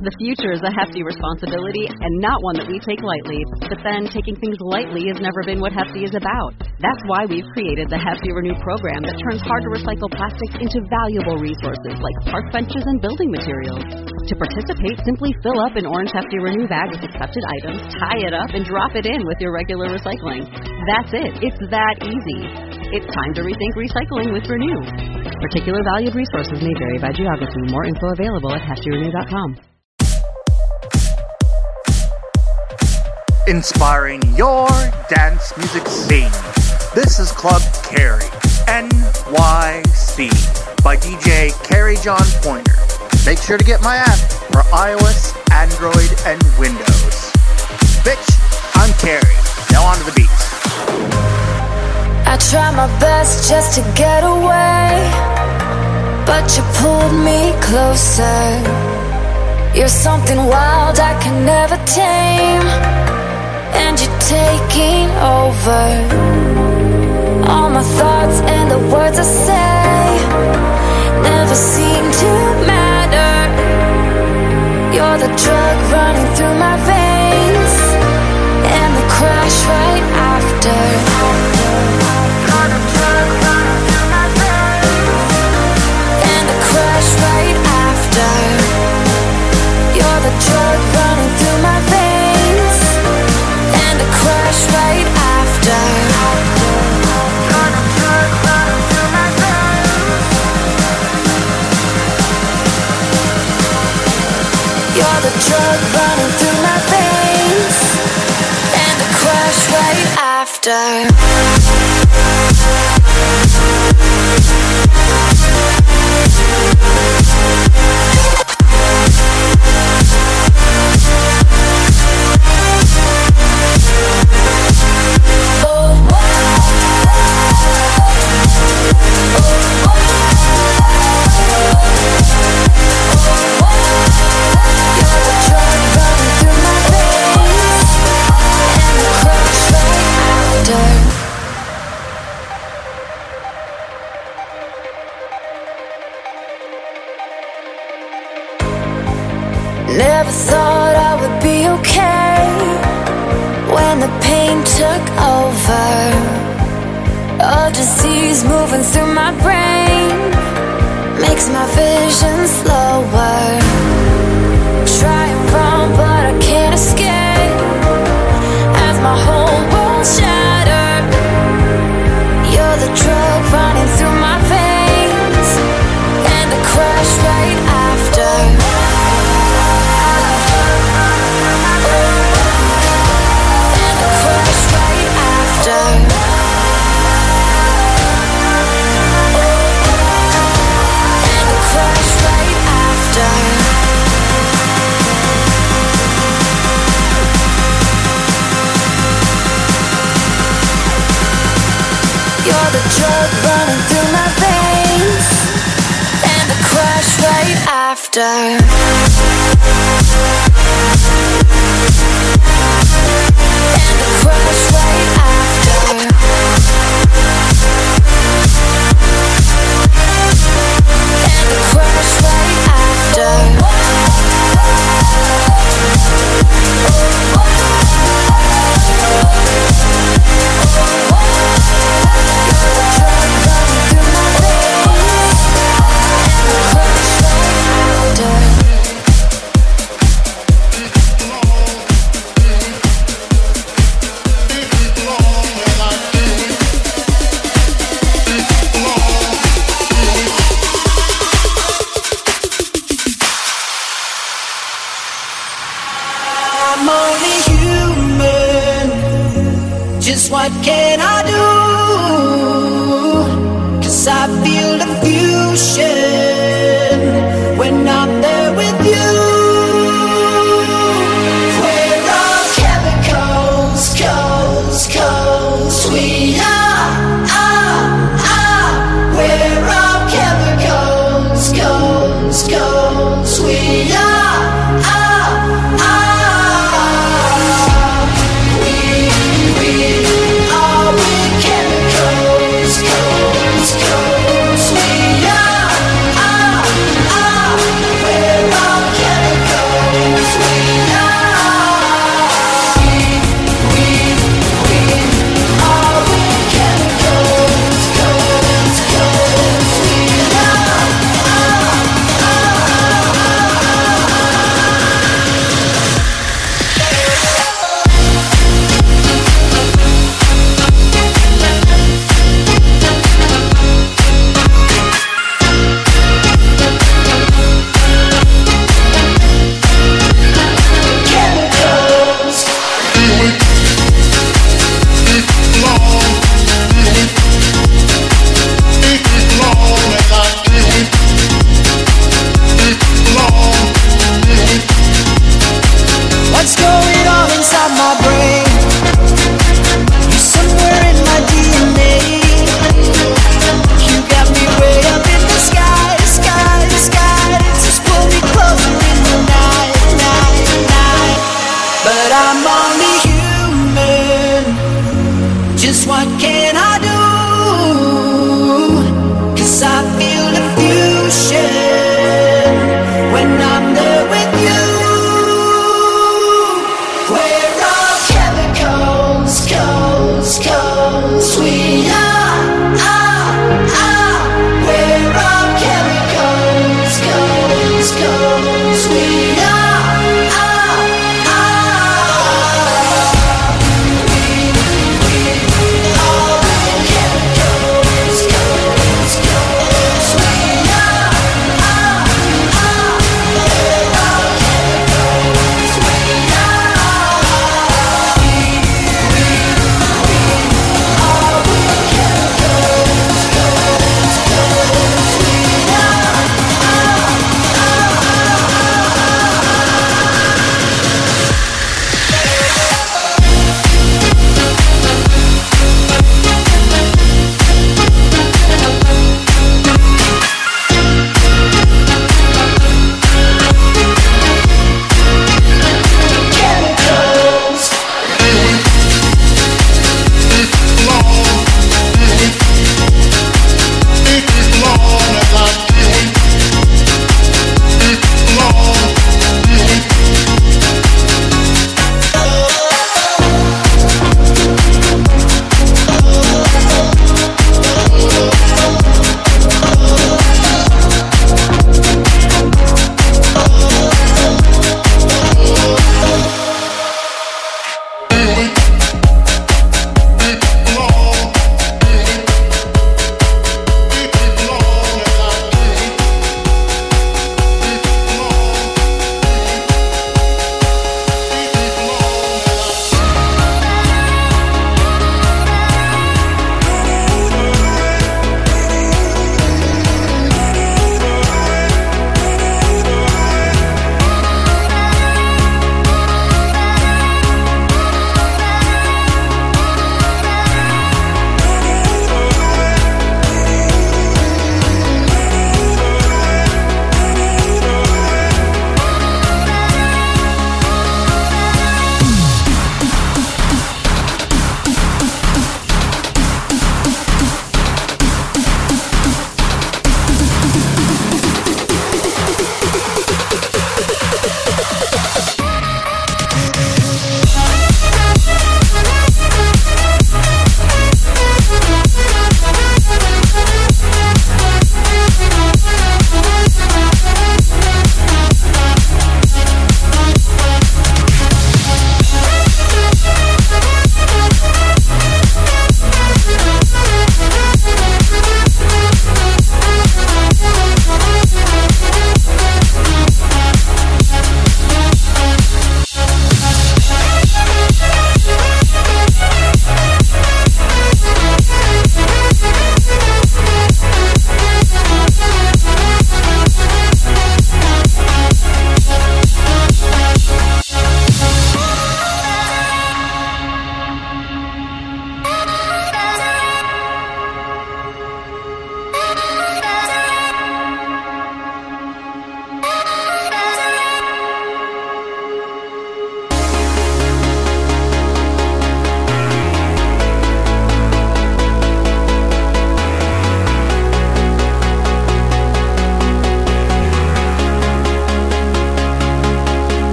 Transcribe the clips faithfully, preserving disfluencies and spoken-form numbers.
The future is a hefty responsibility and not one that we take lightly. But then, taking things lightly has never been what Hefty is about. That's why we've created the Hefty Renew program that turns hard-to-recycle plastics into valuable resources like park benches and building materials. To participate, simply fill up an orange Hefty Renew bag with accepted items, tie it up, and drop it in with your regular recycling. That's it. It's that easy. It's time to rethink recycling with Renew. Particular valued resources may vary by geography. More info available at hefty renew dot com. Inspiring your dance music scene. This is Club Carry, N Y C, by D J Carry John Pointer. Make sure to get my app for iOS, Android, and Windows. Bitch, I'm Carry. Now on to the beats. I tried my best just to get away, but you pulled me closer. You're something wild I can never tame, and you're taking over. All my thoughts and the words I say never seem to matter. You're the drug running through my veins, and the crash right after. You're the drug running through my veins, and the crash right after. You're the drug running through my veins, and the crash right after. You're the drug running through my veins. You're the drug running through my veins, and the crash right after. Never thought I would be okay when the pain took over. A disease moving through my brain makes my vision slower. Try and run, but I can't escape as my whole world shattered. You're the drug running through my veins, and the crash right after. You're the drug running through my veins, and the crash right after. And the crash right after. And the crash right after. What can I do? 'Cause I feel the fusion when I'm there with you. We're all chemicals, coals, coals. We are, are, are. We're all chemicals, coals, coals. We are, are, are. We, we. Chemicals, codes, codes, we are, are.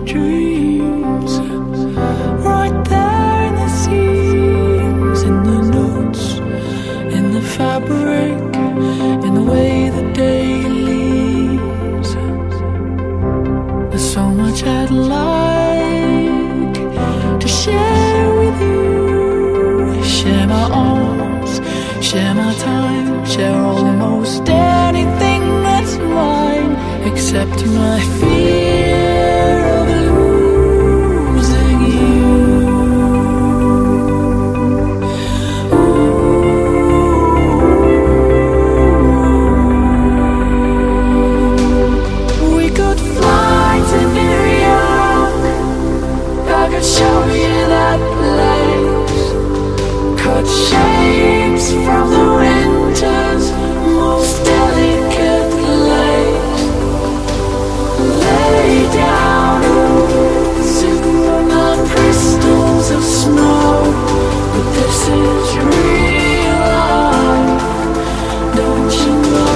dreams. Right there in the seams, in the notes, in the fabric, in the way the day leaves. There's so much I'd like to share with you. Share my arms, share my time, share almost anything that's mine, except my fear of losing you. Ooh. We could fly to New York, I could show you that place. Cut shapes from the winter's most delicate lace. Lay down super crystals of snow. But this is real life, don't you know?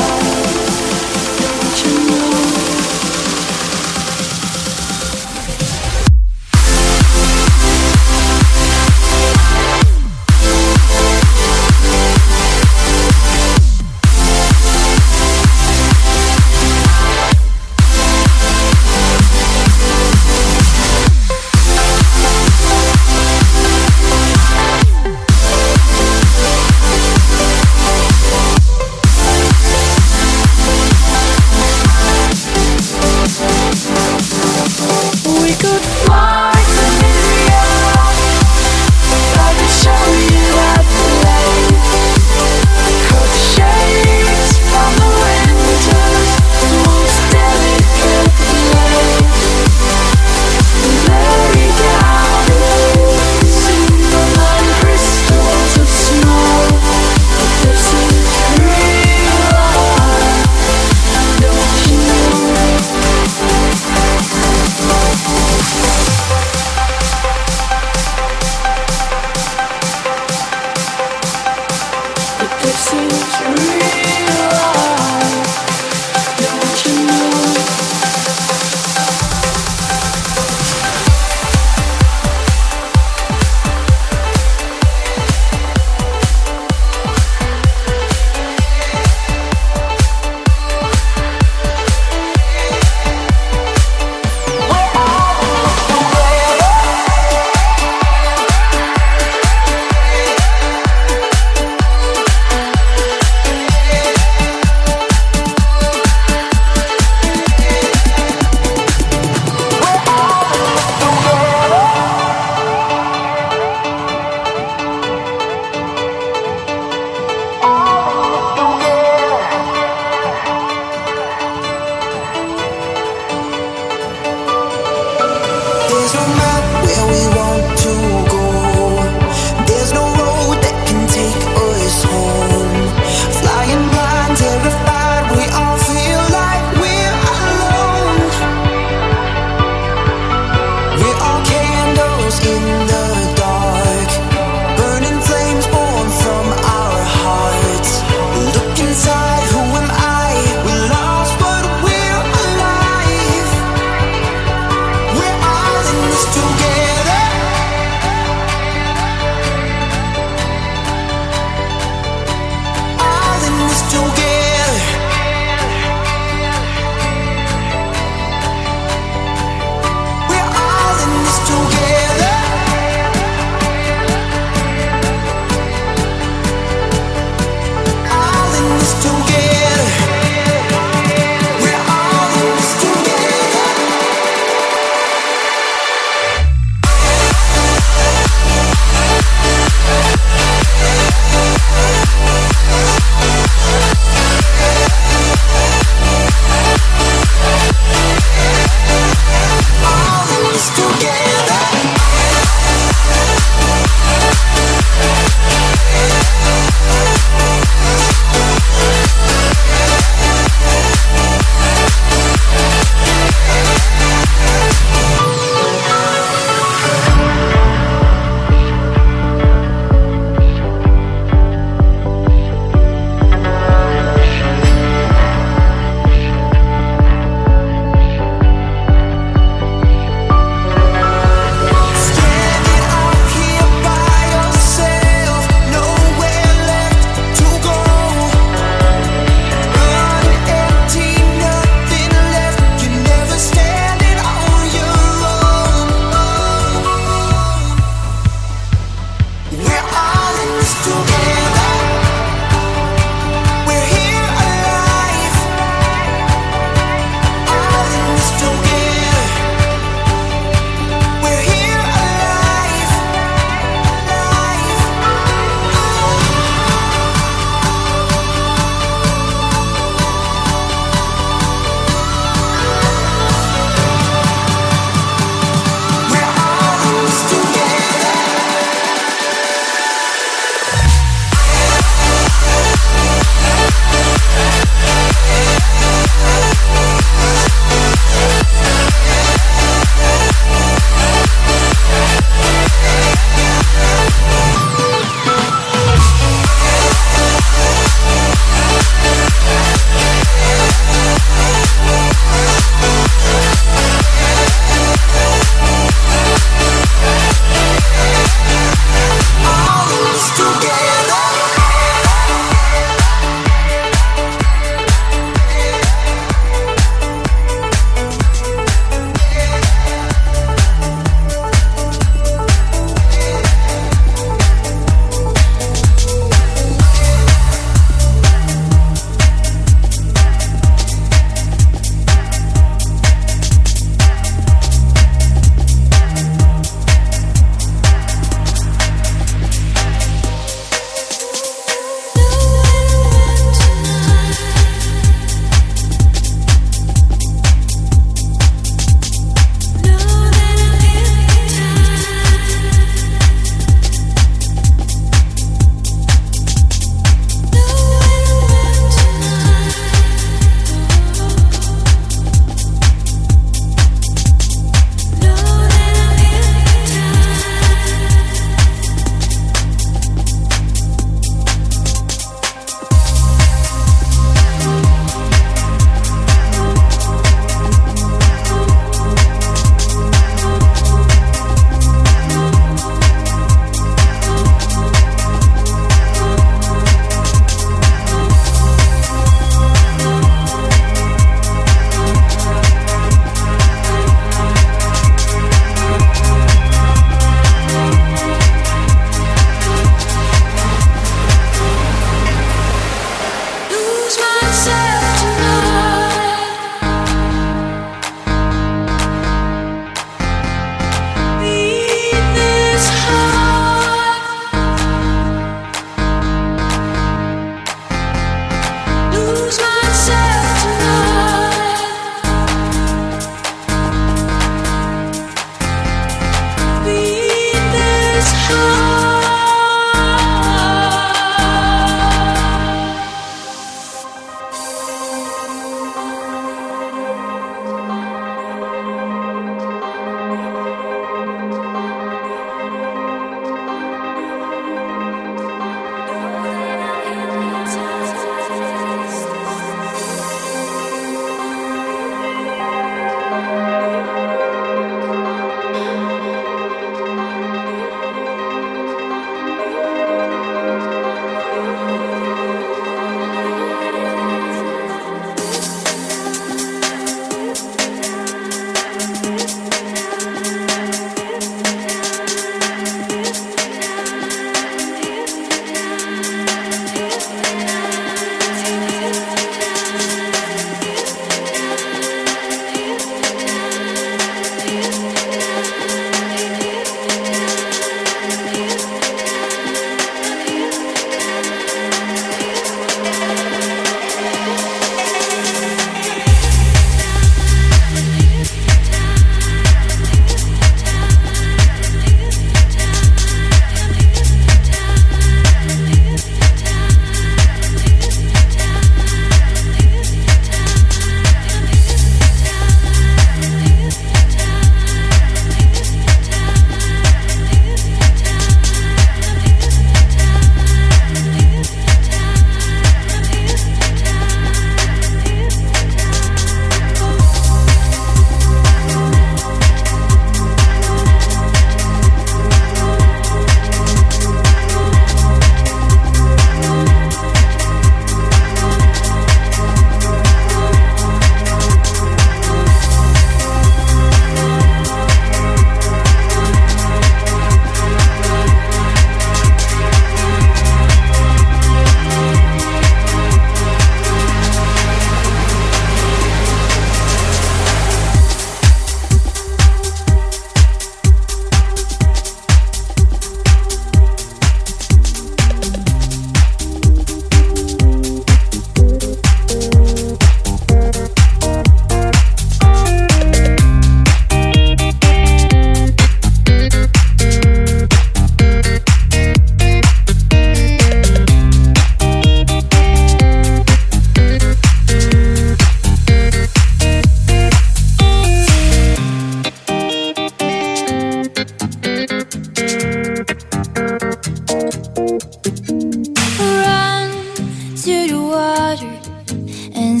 the water and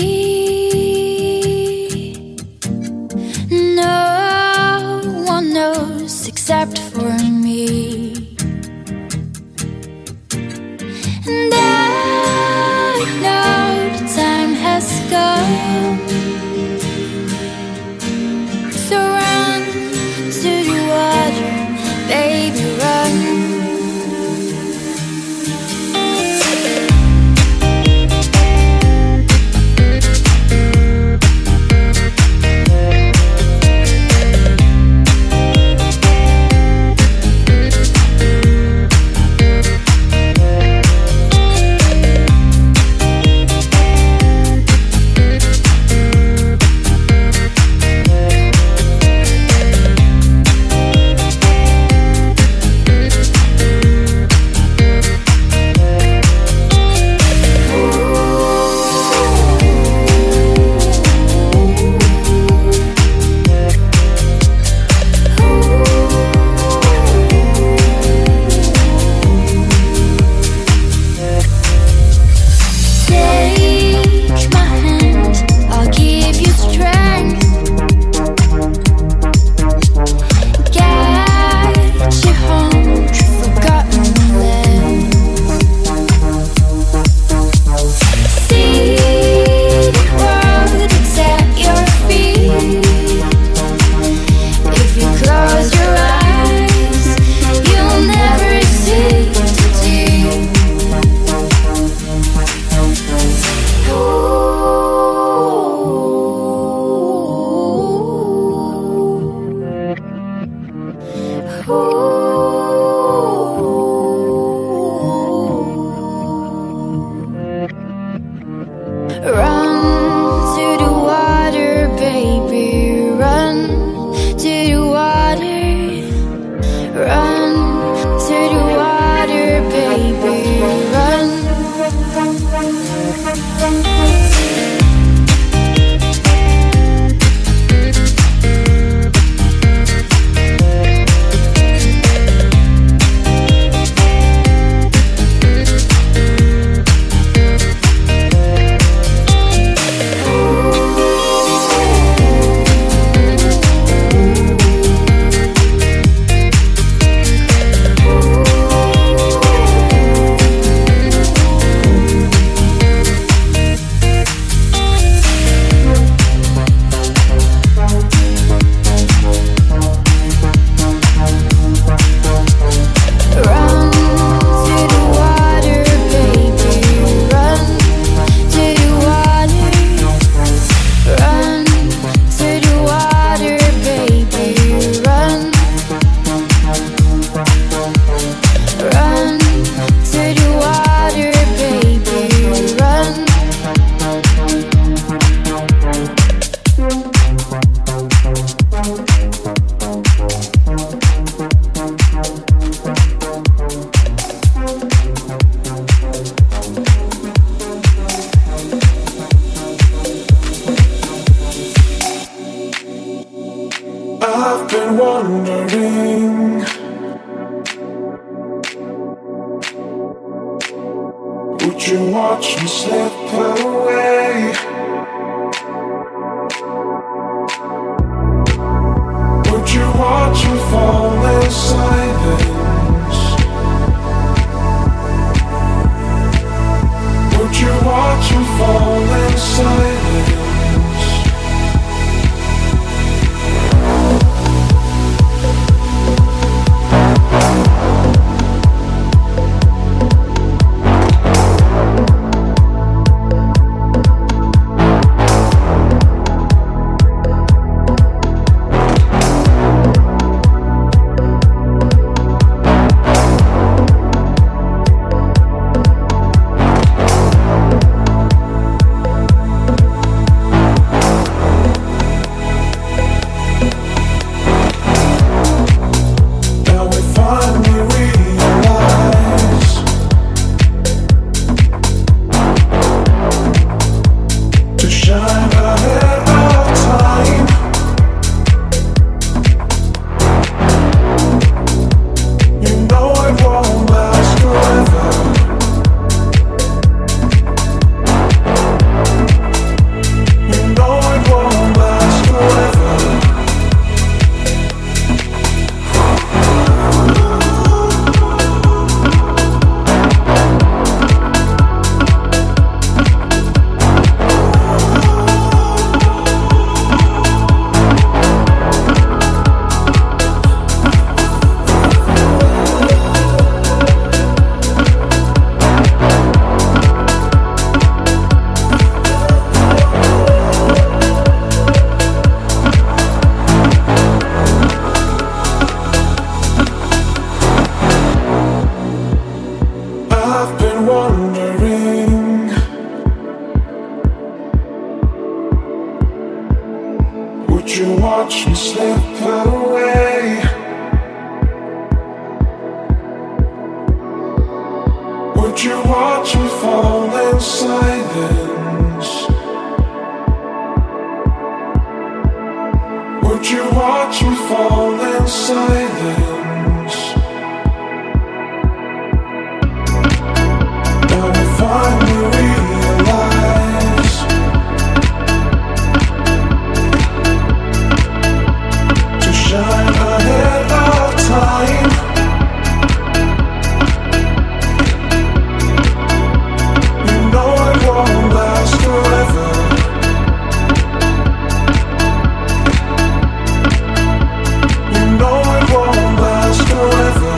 see. No one knows except for me. And I know the time has come. So run to the water, baby, run. you watch me slip away? Would you watch me fall in silence? Would you watch me fall in silence? Now I finally realize to shine ahead of time. You know it won't last forever. You know it won't last forever.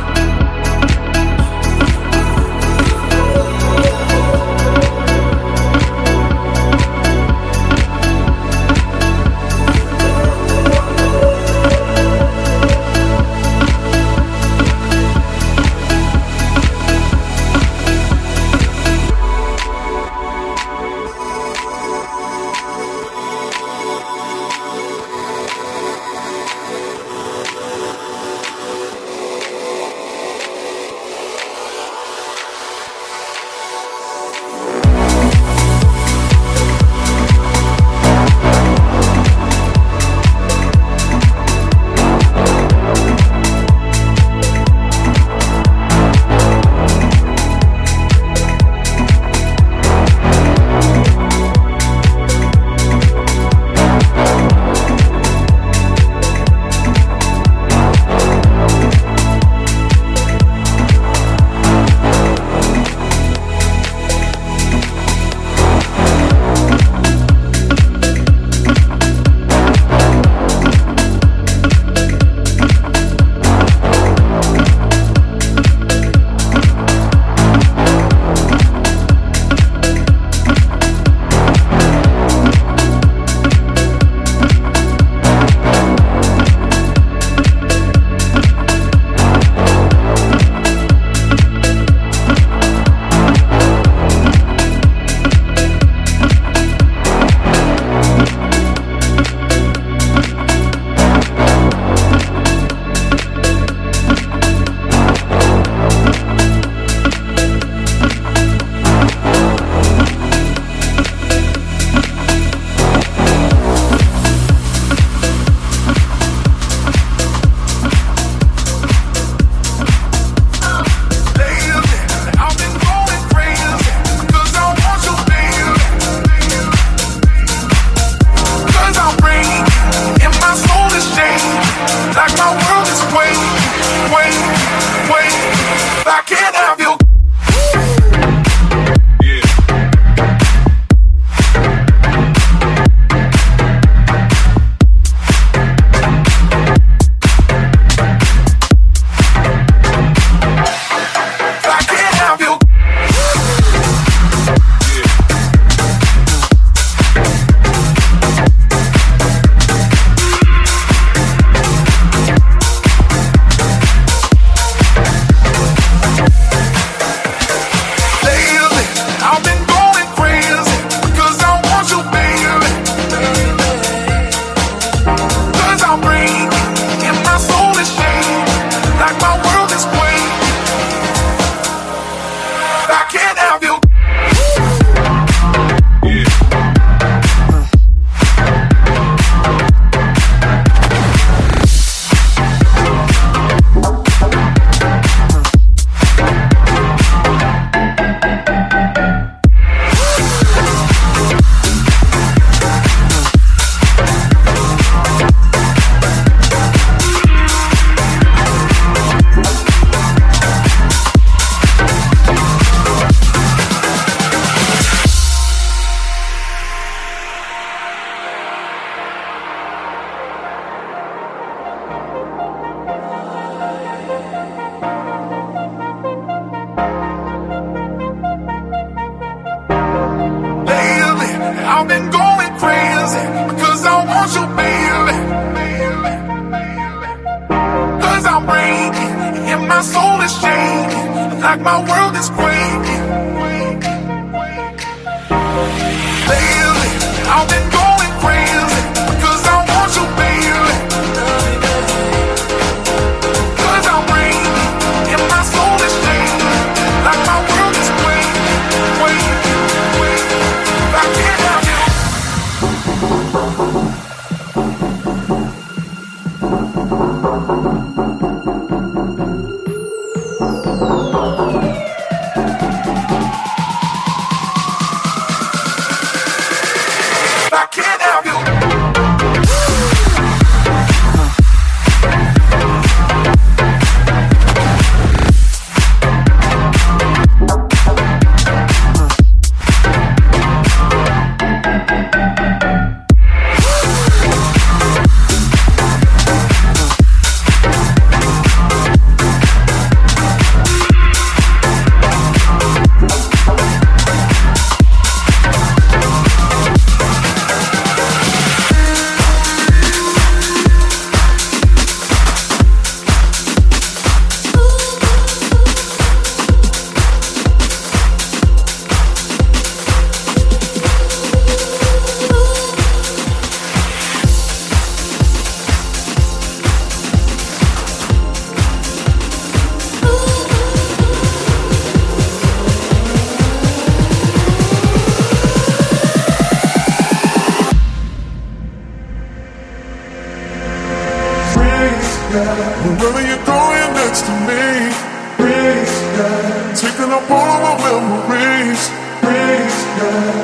I've been going crazy because I want you, baby. Cause I'm breaking and my soul is shaking, like my world is quaking. Lately, I've been going crazy because I want you,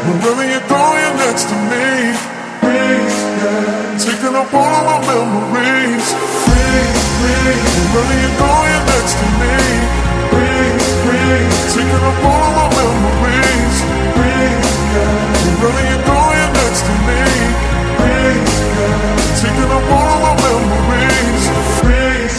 Wherever you go, you're next to me. Freeze, yeah. Taking up all of my memories. Freeze, freeze. Wherever you go, you're next to me. Freeze, freeze. Taking up all of my memories. Freeze, yeah. Wherever you go, you're next to me. Freeze, yeah. Taking up all of my memories. Freeze.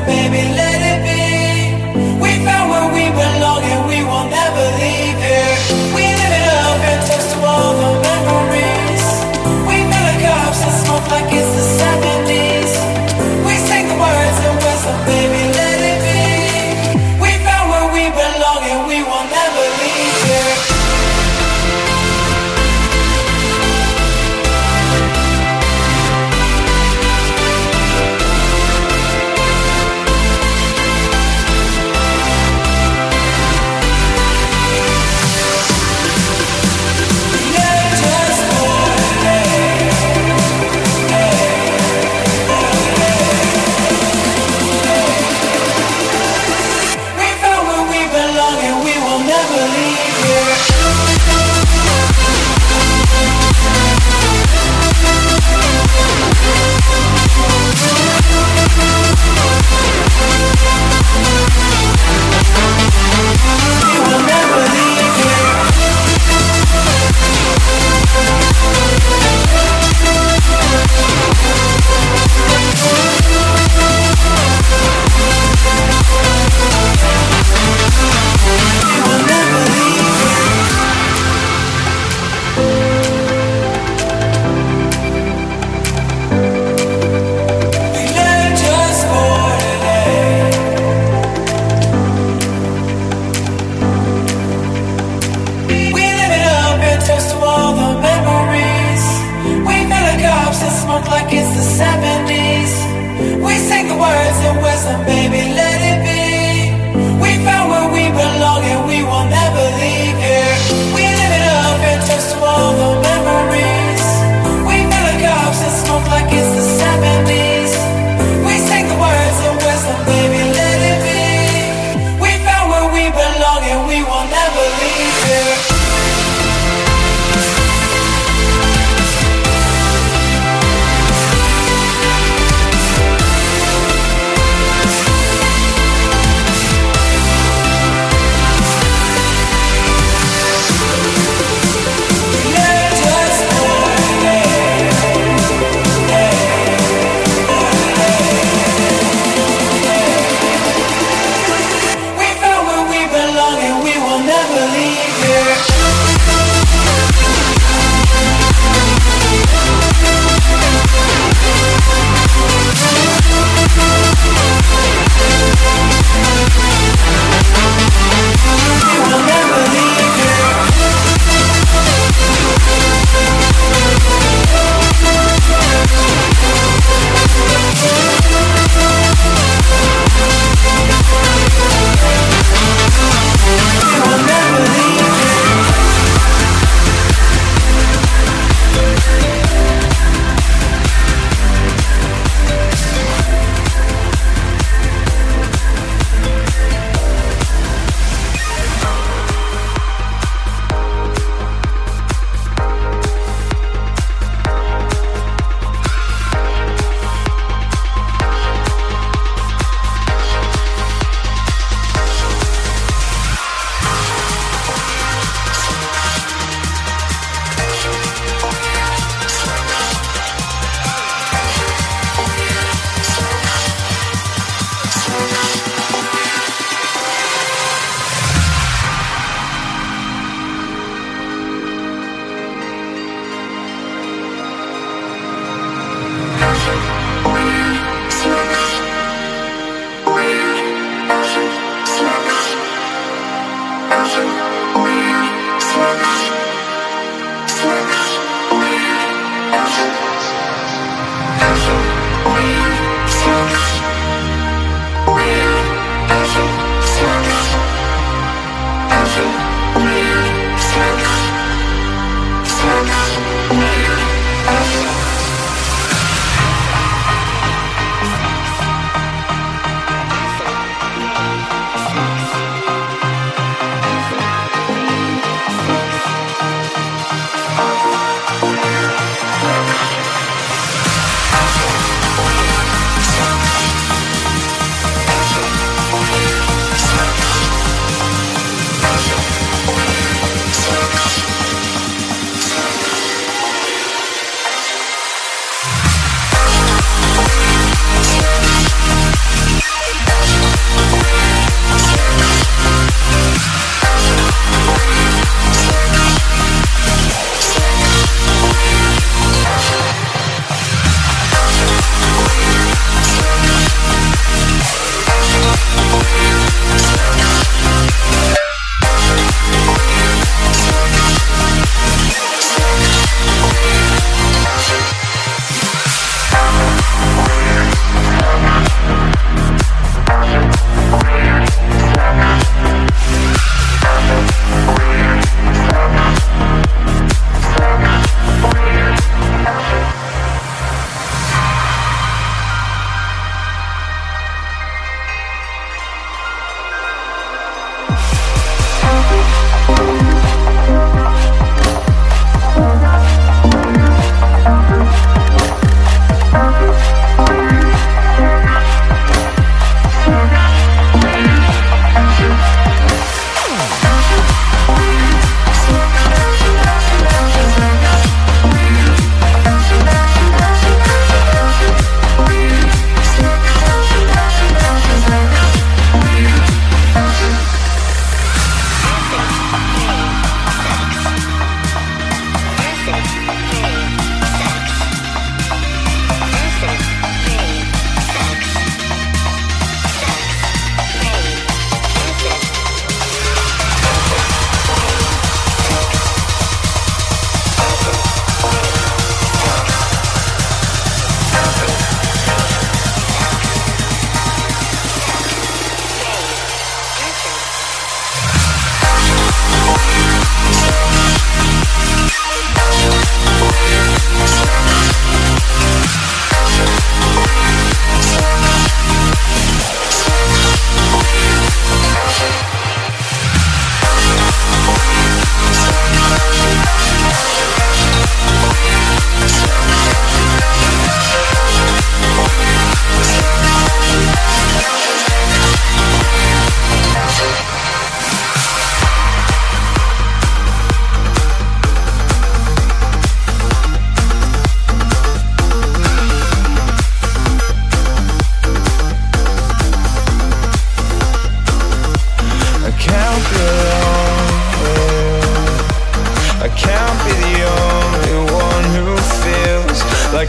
wisdom, baby, let it be. We found where we belong and we will never leave here. We live it up and toast to all the memories. We fill the cups and smoke like it's the seventies. We sing the words and wisdom, baby, let it be. We found where we belong and we will never leave here.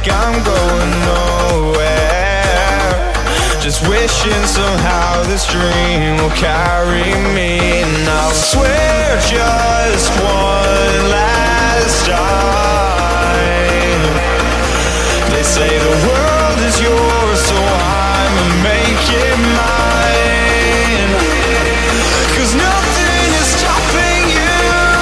like I'm going nowhere. Just wishing somehow this dream will carry me. And I'll swear just one last time. They say the world is yours, so I'ma make it mine. 'Cause nothing is stopping you.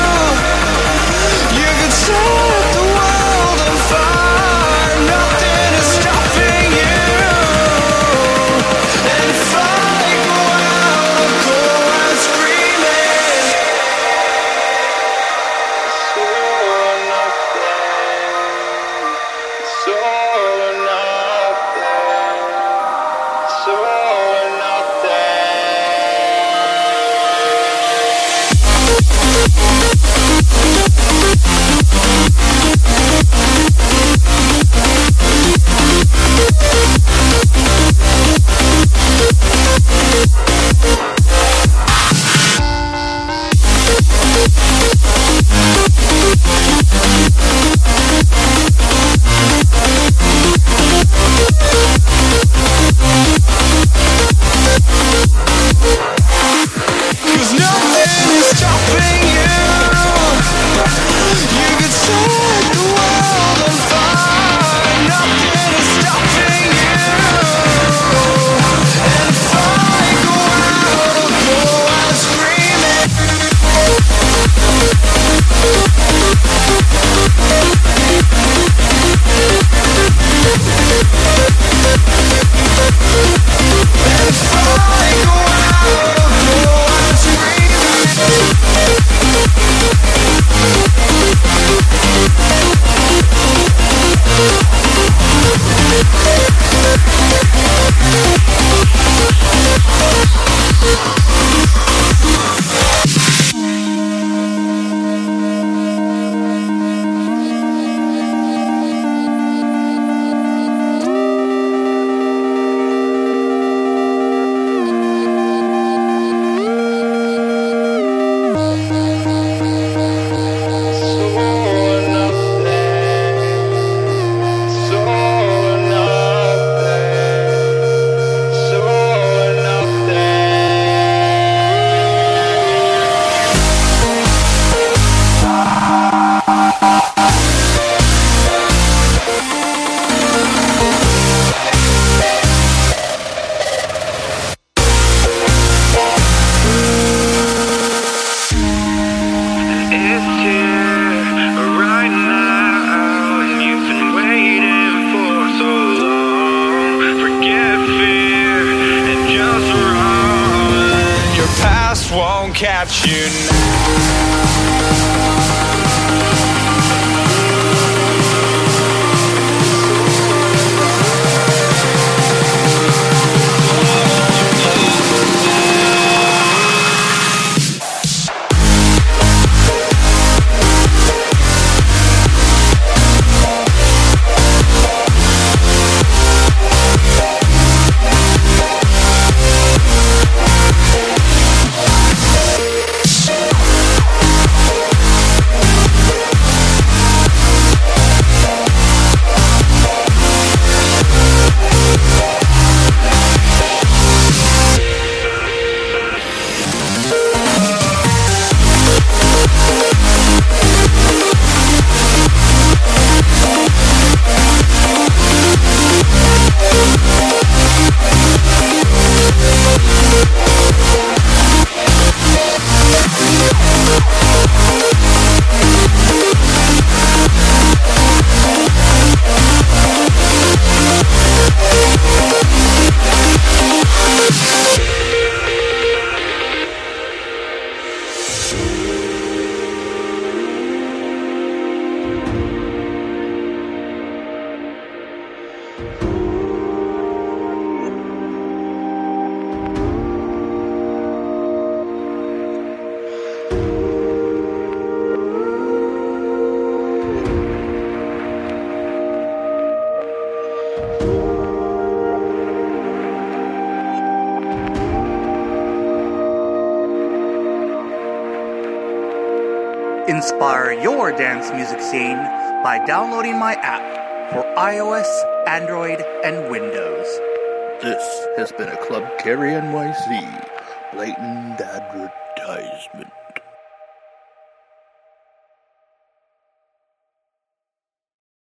You could set the world on fire. Nothing is stopping you. And if I go out, I'll go out screaming. It's all or nothing. It's all or nothing. It's all or nothing. Cause nothing is stopping you. You could set the world on fire. Nothing is stopping you. And if I go out, I'll go out screaming. And if I go out, I'll go out screaming. Won't catch you now. Inspire your dance music scene by downloading my app for iOS, Android, and Windows. This has been a Club Carry N Y C blatant advertisement.